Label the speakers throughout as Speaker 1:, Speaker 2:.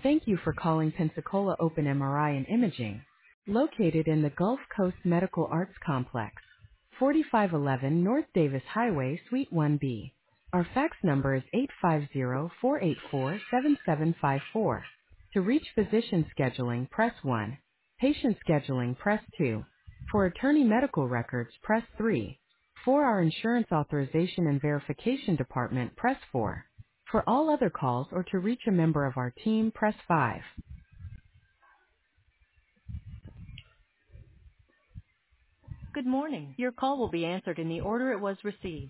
Speaker 1: Thank you for calling Pensacola Open MRI and Imaging, located in the Gulf Coast Medical Arts Complex, 4511 North Davis Highway, Suite 1B. Our fax number is 850-484-7754. To reach physician scheduling, press 1. Patient scheduling, press 2. For attorney medical records, press 3. For our insurance authorization and verification department, press 4. For all other calls or to reach a member of our team, press 5. Good morning. Your call will be answered in the order it was received.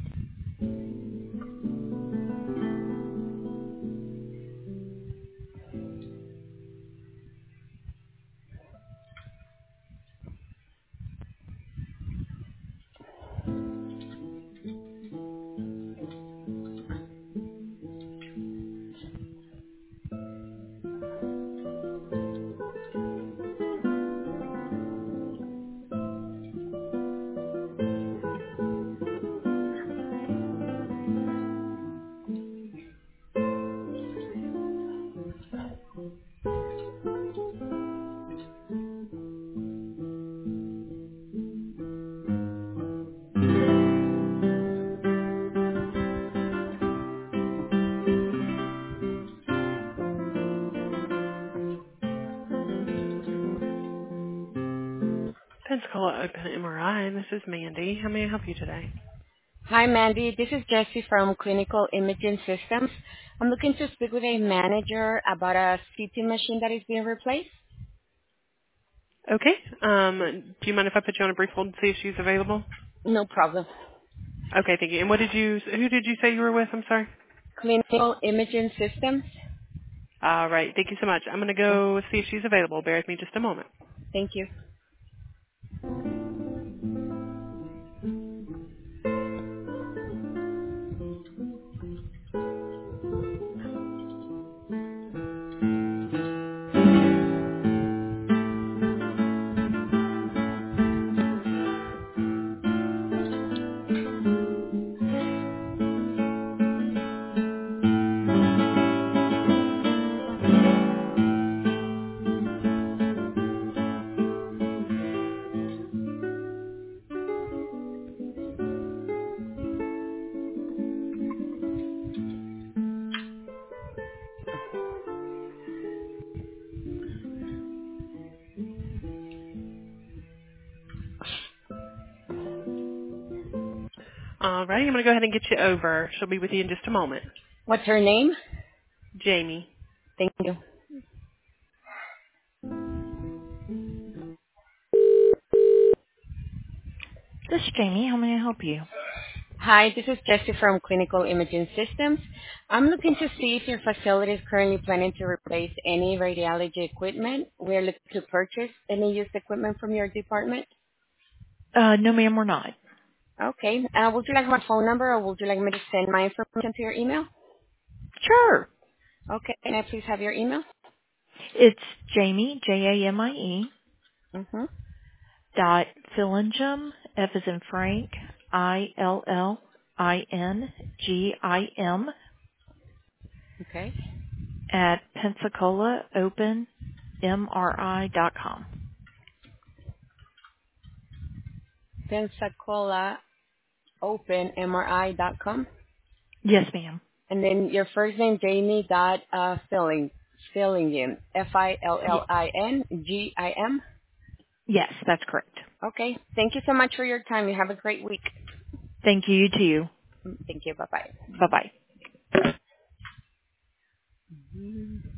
Speaker 1: Pensacola Open MRI. This is Mandy. How may I help you today?
Speaker 2: Hi, Mandy. This is Jessie from Clinical Imaging Systems. I'm looking to speak with a manager about a CT machine that is being replaced.
Speaker 1: Okay. Do you mind if I put you on a brief hold and see if she's available?
Speaker 2: No problem.
Speaker 1: Okay, thank you. And who did you say you were with? I'm sorry.
Speaker 2: Clinical Imaging Systems.
Speaker 1: All right. Thank you so much. I'm going to go see if she's available. Bear with me just a moment.
Speaker 2: Thank you.
Speaker 1: All right. I'm going to go ahead and get you over. She'll be with you in just a moment.
Speaker 2: What's her name?
Speaker 1: Jamie.
Speaker 2: Thank you.
Speaker 3: This is Jamie. How may I help you?
Speaker 2: Hi, this is Jessie from Clinical Imaging Systems. I'm looking to see if your facility is currently planning to replace any radiology equipment. We're looking to purchase any used equipment from your department.
Speaker 3: No, ma'am, we're not.
Speaker 2: Okay. Would you like my phone number or would you like me to send my information to your email?
Speaker 3: Sure.
Speaker 2: Okay. Can I please have your email?
Speaker 3: It's Jamie, Jamie,
Speaker 2: Mm-hmm.
Speaker 3: dot Fillingim, F as in Frank, Illingim,
Speaker 2: Okay.
Speaker 3: at PensacolaOpenMRI.com.
Speaker 2: Pensacola Open MRI.com.
Speaker 3: Yes, ma'am.
Speaker 2: And then your first name, Jamie dot Fillingim,
Speaker 3: Ye-
Speaker 2: Fillingim.
Speaker 3: yes, that's correct.
Speaker 2: Okay. Thank you so much for your time. You have a great week.
Speaker 3: Thank you, you too.
Speaker 2: Thank you. Bye-bye.
Speaker 3: Bye-bye.